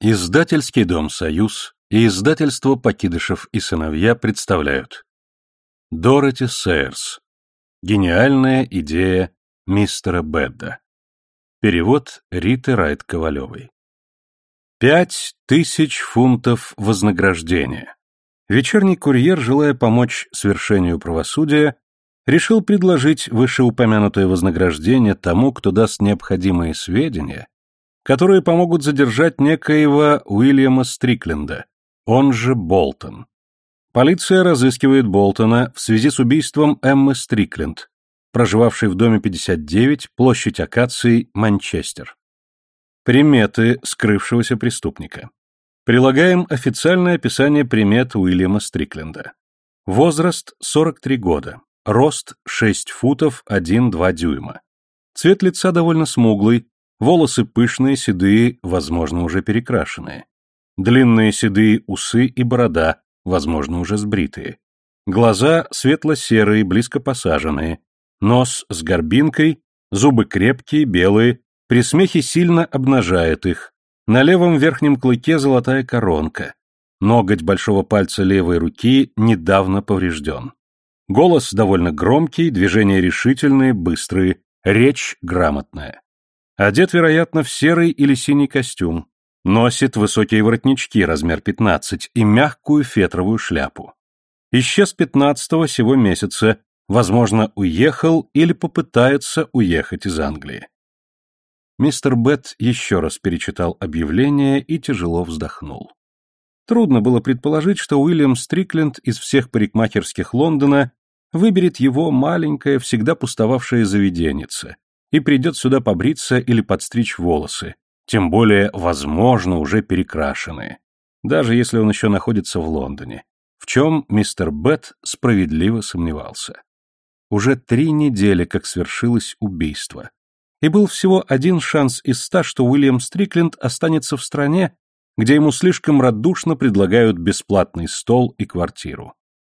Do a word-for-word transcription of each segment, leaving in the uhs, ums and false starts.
Издательский дом «Союз» и издательство «Покидышев и сыновья» представляют Дороти Сейерс. Гениальная идея мистера Бэдда. Перевод Риты Райт-Ковалевой. Пять тысяч фунтов вознаграждения. Вечерний курьер, желая помочь свершению правосудия, решил предложить вышеупомянутое вознаграждение тому, кто даст необходимые сведения, которые помогут задержать некоего Уильяма Стрикленда, он же Болтон. Полиция разыскивает Болтона в связи с убийством Эммы Стрикленд, проживавшей в доме пятьдесят девять, площадь Акаций, Манчестер. Приметы скрывшегося преступника. Прилагаем официальное описание примет Уильяма Стрикленда. Возраст сорок три года, рост шесть футов один-два дюйма. Цвет лица довольно смуглый, волосы пышные, седые, возможно, уже перекрашенные. Длинные седые усы и борода, возможно, уже сбритые. Глаза светло-серые, близко посаженные. Нос с горбинкой, зубы крепкие, белые, при смехе сильно обнажает их. На левом верхнем клыке золотая коронка. Ноготь большого пальца левой руки недавно поврежден. Голос довольно громкий, движения решительные, быстрые, речь грамотная. Одет, вероятно, в серый или синий костюм. Носит высокие воротнички, размер пятнадцать, и мягкую фетровую шляпу. Исчез пятнадцатого сего месяца, возможно, уехал или попытается уехать из Англии. Мистер Бэдд еще раз перечитал объявление и тяжело вздохнул. Трудно было предположить, что Уильям Стрикленд из всех парикмахерских Лондона выберет его маленькое, всегда пустовавшее заведеннице и придет сюда побриться или подстричь волосы, тем более, возможно, уже перекрашенные, даже если он еще находится в Лондоне, в чем мистер Бэдд справедливо сомневался. Уже три недели, как свершилось убийство, и был всего один шанс из ста, что Уильям Стрикленд останется в стране, где ему слишком радушно предлагают бесплатный стол и квартиру.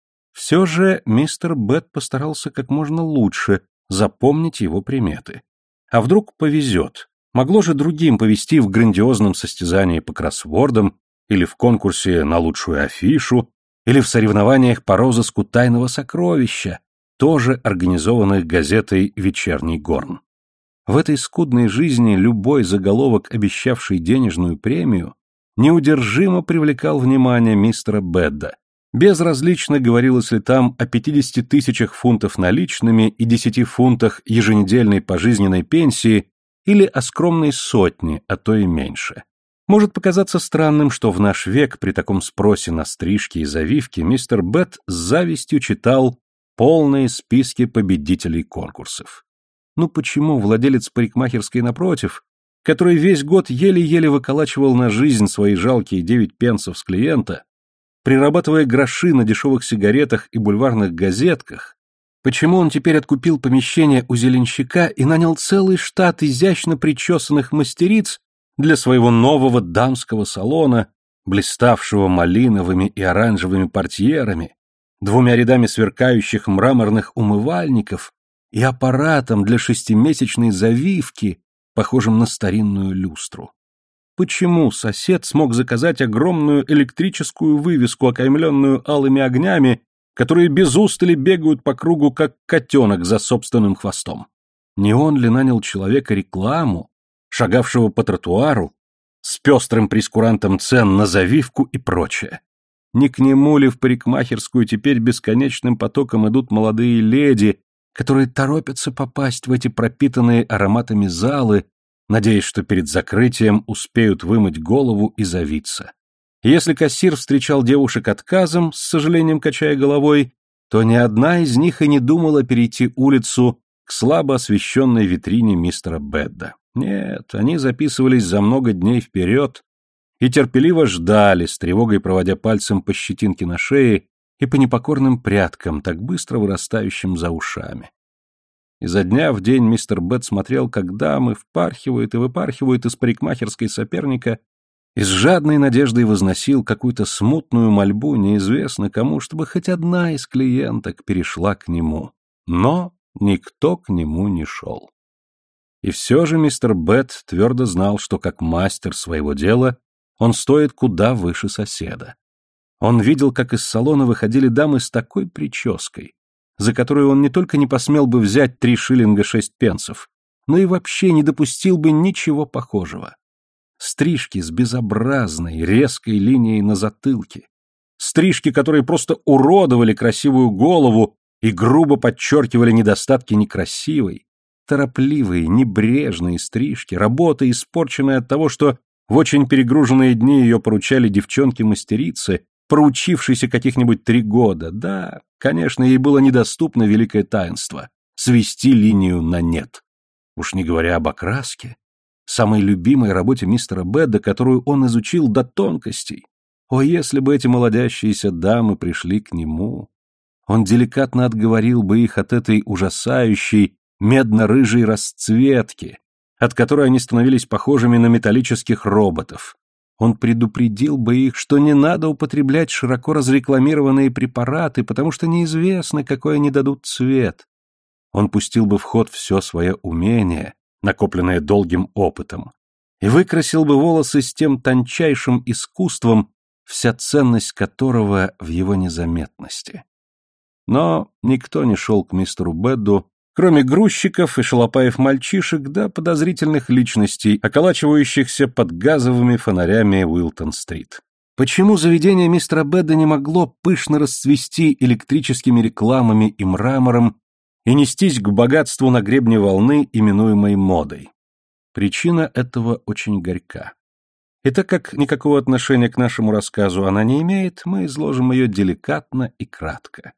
Все же мистер Бэдд постарался как можно лучше запомнить его приметы. А вдруг повезет? Могло же другим повезти в грандиозном состязании по кроссвордам, или в конкурсе на лучшую афишу, или в соревнованиях по розыску тайного сокровища, тоже организованных газетой «Вечерний горн». В этой скудной жизни любой заголовок, обещавший денежную премию, неудержимо привлекал внимание мистера Бэдда. Безразлично говорилось ли там о пятидесяти тысячах фунтов наличными и десяти фунтах еженедельной пожизненной пенсии или о скромной сотне, а то и меньше. Может показаться странным, что в наш век при таком спросе на стрижки и завивки мистер Бэдд с завистью читал полные списки победителей конкурсов. Ну почему владелец парикмахерской напротив, который весь год еле-еле выколачивал на жизнь свои жалкие девять пенсов с клиента, прирабатывая гроши на дешевых сигаретах и бульварных газетках, почему он теперь откупил помещение у зеленщика и нанял целый штат изящно причесанных мастериц для своего нового дамского салона, блиставшего малиновыми и оранжевыми портьерами, двумя рядами сверкающих мраморных умывальников и аппаратом для шестимесячной завивки, похожим на старинную люстру? Почему сосед смог заказать огромную электрическую вывеску, окаймленную алыми огнями, которые без устали бегают по кругу, как котенок за собственным хвостом? Не он ли нанял человека рекламу, шагавшего по тротуару, с пестрым прескурантом цен на завивку и прочее? Не к нему ли в парикмахерскую теперь бесконечным потоком идут молодые леди, которые торопятся попасть в эти пропитанные ароматами залы, надеясь, что перед закрытием успеют вымыть голову и завиться? Если кассир встречал девушек отказом, с сожалением качая головой, то ни одна из них и не думала перейти улицу к слабо освещенной витрине мистера Бэдда. Нет, они записывались за много дней вперед и терпеливо ждали, с тревогой проводя пальцем по щетинке на шее и по непокорным прядкам, так быстро вырастающим за ушами. Изо дня в день мистер Бэдд смотрел, как дамы впархивают и выпархивают из парикмахерской соперника, и с жадной надеждой возносил какую-то смутную мольбу неизвестно кому, чтобы хоть одна из клиенток перешла к нему. Но никто к нему не шел. И все же мистер Бэдд твердо знал, что как мастер своего дела Он стоит куда выше соседа. Он видел, как из салона выходили дамы с такой прической, за которую он не только не посмел бы взять три шиллинга шесть пенсов, но и вообще не допустил бы ничего похожего. Стрижки с безобразной, резкой линией на затылке. Стрижки, которые просто уродовали красивую голову и грубо подчеркивали недостатки некрасивой. Торопливые, небрежные стрижки, работа, испорченная от того, что в очень перегруженные дни ее поручали девчонки-мастерицы, проучившейся каких-нибудь три года. Да, конечно, ей было недоступно великое таинство — свести линию на нет. Уж не говоря об окраске, самой любимой работе мистера Бэдда, которую он изучил до тонкостей. О, если бы эти молодящиеся дамы пришли к нему! Он деликатно отговорил бы их от этой ужасающей медно-рыжей расцветки, от которой они становились похожими на металлических роботов. Он предупредил бы их, что не надо употреблять широко разрекламированные препараты, потому что неизвестно, какой они дадут цвет. Он пустил бы в ход все свое умение, накопленное долгим опытом, и выкрасил бы волосы с тем тончайшим искусством, вся ценность которого в его незаметности. Но никто не шел к мистеру Бэдду, кроме грузчиков и шалопаев-мальчишек, да подозрительных личностей, околачивающихся под газовыми фонарями Уилтон-стрит. Почему заведение мистера Бэдда не могло пышно расцвести электрическими рекламами и мрамором и нестись к богатству на гребне волны, именуемой модой? Причина этого очень горька. И так как никакого отношения к нашему рассказу она не имеет, мы изложим ее деликатно и кратко.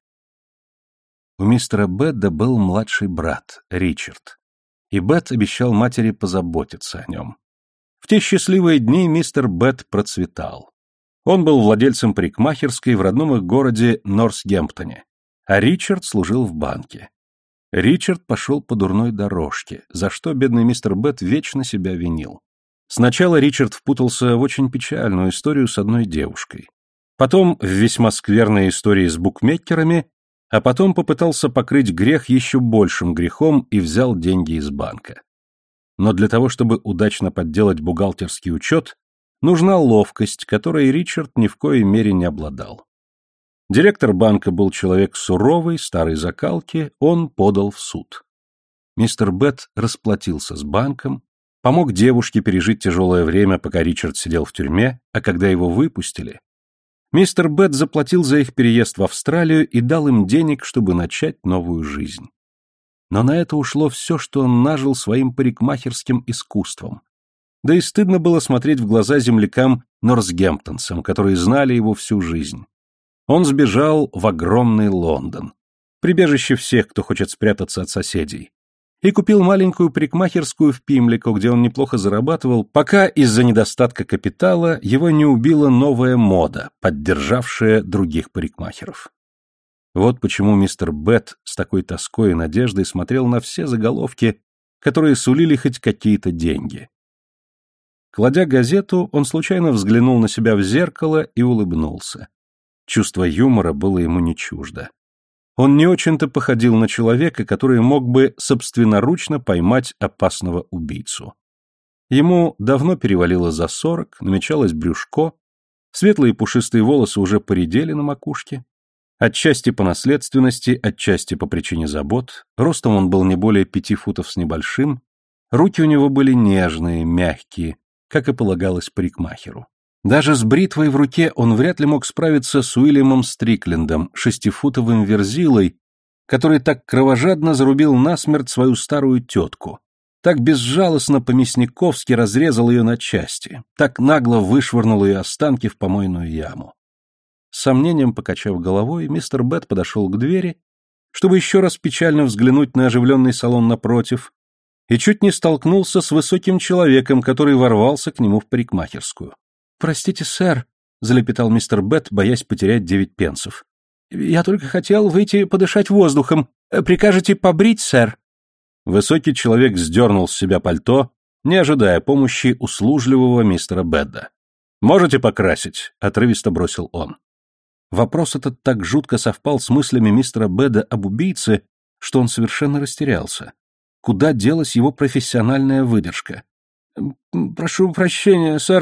У мистера Бэдда был младший брат, Ричард, и Бэд обещал матери позаботиться о нем. В те счастливые дни мистер Бэд процветал. Он был владельцем парикмахерской в родном их городе Нортгемптоне, а Ричард служил в банке. Ричард пошел по дурной дорожке, за что бедный мистер Бэд вечно себя винил. Сначала Ричард впутался в очень печальную историю с одной девушкой, потом в весьма скверные истории с букмекерами, а потом попытался покрыть грех еще большим грехом и взял деньги из банка. Но для того, чтобы удачно подделать бухгалтерский учет, нужна ловкость, которой Ричард ни в коей мере не обладал. Директор банка был человек суровый, старой закалки, он подал в суд. Мистер Бэд расплатился с банком, помог девушке пережить тяжелое время, пока Ричард сидел в тюрьме, а когда его выпустили, мистер Бэд заплатил за их переезд в Австралию и дал им денег, чтобы начать новую жизнь. Но на это ушло все, что он нажил своим парикмахерским искусством. Да и стыдно было смотреть в глаза землякам нортгемптонцам, которые знали его всю жизнь. Он сбежал в огромный Лондон, прибежище всех, кто хочет спрятаться от соседей, и купил маленькую парикмахерскую в Пимлико, где он неплохо зарабатывал, пока из-за недостатка капитала его не убила новая мода, поддержавшая других парикмахеров. Вот почему мистер Бэд с такой тоской и надеждой смотрел на все заголовки, которые сулили хоть какие-то деньги. Кладя газету, он случайно взглянул на себя в зеркало и улыбнулся. Чувство юмора было ему не чуждо. Он не очень-то походил на человека, который мог бы собственноручно поймать опасного убийцу. Ему давно перевалило за сорок, намечалось брюшко, светлые пушистые волосы уже поредели на макушке. Отчасти по наследственности, отчасти по причине забот, ростом он был не более пяти футов с небольшим, руки у него были нежные, мягкие, как и полагалось парикмахеру. Даже с бритвой в руке он вряд ли мог справиться с Уильямом Стриклендом, шестифутовым верзилой, который так кровожадно зарубил насмерть свою старую тетку, так безжалостно по-мясниковски разрезал ее на части, так нагло вышвырнул ее останки в помойную яму. С сомнением покачав головой, мистер Бэд подошел к двери, чтобы еще раз печально взглянуть на оживленный салон напротив, и чуть не столкнулся с высоким человеком, который ворвался к нему в парикмахерскую. «Простите, сэр», — залепетал мистер Бэд, боясь потерять девять пенсов. «Я только хотел выйти подышать воздухом. Прикажете побрить, сэр?» Высокий человек сдернул с себя пальто, не ожидая помощи услужливого мистера Бэдда. «Можете покрасить?» — отрывисто бросил он. Вопрос этот так жутко совпал с мыслями мистера Бэдда об убийце, что он совершенно растерялся. Куда делась его профессиональная выдержка? «Прошу прощения, сэр», —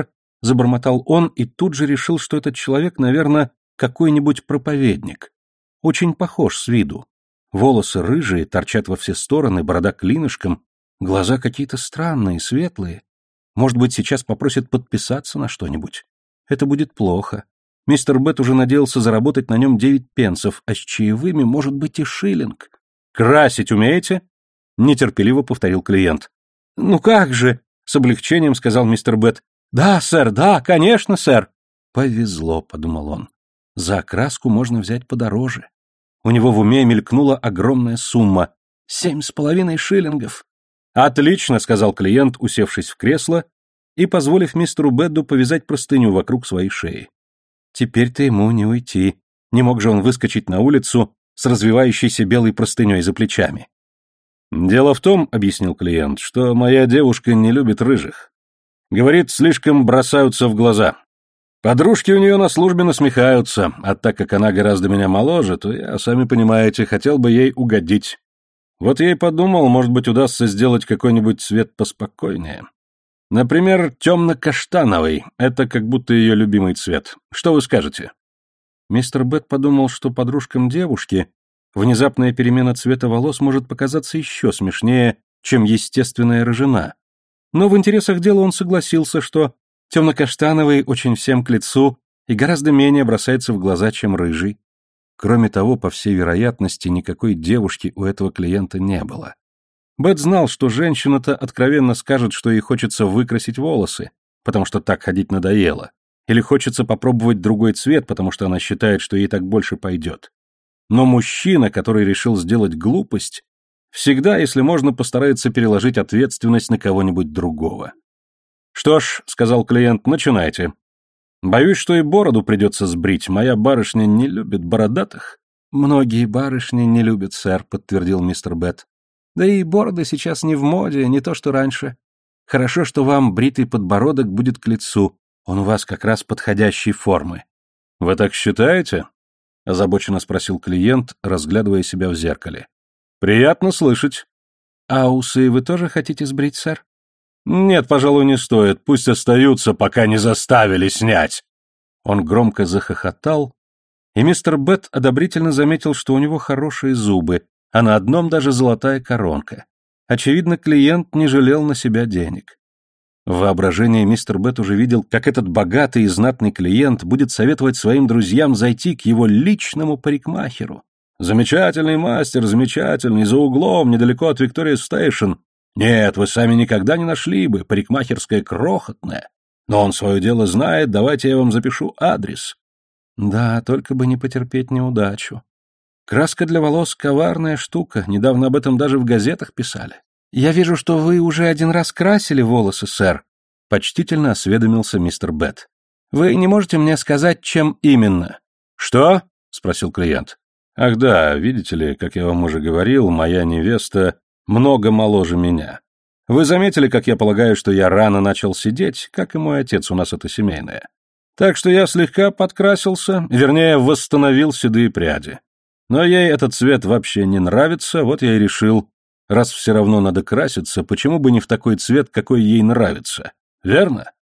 забормотал он и тут же решил, что этот человек, наверное, какой-нибудь проповедник. Очень похож с виду. Волосы рыжие, торчат во все стороны, борода клинышком, глаза какие-то странные, светлые. Может быть, сейчас попросит подписаться на что-нибудь. Это будет плохо. Мистер Бет уже надеялся заработать на нем девять пенсов, а с чаевыми, может быть, и шиллинг. «Красить умеете?» — нетерпеливо повторил клиент. «Ну как же!» — с облегчением сказал мистер Бет. «Да, сэр, да, конечно, сэр!» «Повезло», — подумал он. «За окраску можно взять подороже». У него в уме мелькнула огромная сумма — семь с половиной шиллингов. «Отлично», — сказал клиент, усевшись в кресло и позволив мистеру Бедду повязать простыню вокруг своей шеи. Теперь-то ему не уйти. Не мог же он выскочить на улицу с развивающейся белой простыней за плечами. «Дело в том, — объяснил клиент, — что моя девушка не любит рыжих. Говорит, слишком бросаются в глаза. Подружки у нее на службе насмехаются, а так как она гораздо меня моложе, то я, сами понимаете, хотел бы ей угодить. Вот я и подумал, может быть, удастся сделать какой-нибудь цвет поспокойнее. Например, темно-каштановый, это как будто ее любимый цвет. Что вы скажете?» Мистер Бет подумал, что подружкам девушки внезапная перемена цвета волос может показаться еще смешнее, чем естественная рыжина. Но в интересах дела он согласился, что темно-каштановый очень всем к лицу и гораздо менее бросается в глаза, чем рыжий. Кроме того, по всей вероятности, никакой девушки у этого клиента не было. Бет знал, что женщина-то откровенно скажет, что ей хочется выкрасить волосы, потому что так ходить надоело, или хочется попробовать другой цвет, потому что она считает, что ей так больше пойдет. Но мужчина, который решил сделать глупость, всегда, если можно, постарается переложить ответственность на кого-нибудь другого. «Что ж», — сказал клиент, — «начинайте. Боюсь, что и бороду придется сбрить, моя барышня не любит бородатых». «Многие барышни не любят, сэр», — подтвердил мистер Бет. «Да и бороды сейчас не в моде, не то что раньше. Хорошо, что вам бритый подбородок будет к лицу, он у вас как раз подходящей формы». «Вы так считаете?» — озабоченно спросил клиент, разглядывая себя в зеркале. «Приятно слышать». «А усы вы тоже хотите сбрить, сэр?» «Нет, пожалуй, не стоит, пусть остаются, пока не заставили снять». Он громко захохотал, и мистер Бет одобрительно заметил, что у него хорошие зубы, а на одном даже золотая коронка. Очевидно, клиент не жалел на себя денег. В воображении мистер Бет уже видел, как этот богатый и знатный клиент будет советовать своим друзьям зайти к его личному парикмахеру. «Замечательный мастер, замечательный, за углом, недалеко от Виктория-стейшн. Нет, вы сами никогда не нашли бы, парикмахерская крохотная. Но он свое дело знает, давайте я вам запишу адрес». Да, только бы не потерпеть неудачу. Краска для волос — коварная штука, недавно об этом даже в газетах писали. «Я вижу, что вы уже один раз красили волосы, сэр», — почтительно осведомился мистер Бет. «Вы не можете мне сказать, чем именно?» «Что?» — спросил клиент. «Ах да, видите ли, как я вам уже говорил, моя невеста много моложе меня. Вы заметили, как я полагаю, что я рано начал сидеть, как и мой отец, у нас это семейное. Так что я слегка подкрасился, вернее, восстановил седые пряди. Но ей этот цвет вообще не нравится, вот я и решил, раз все равно надо краситься, почему бы не в такой цвет, какой ей нравится. Верно?»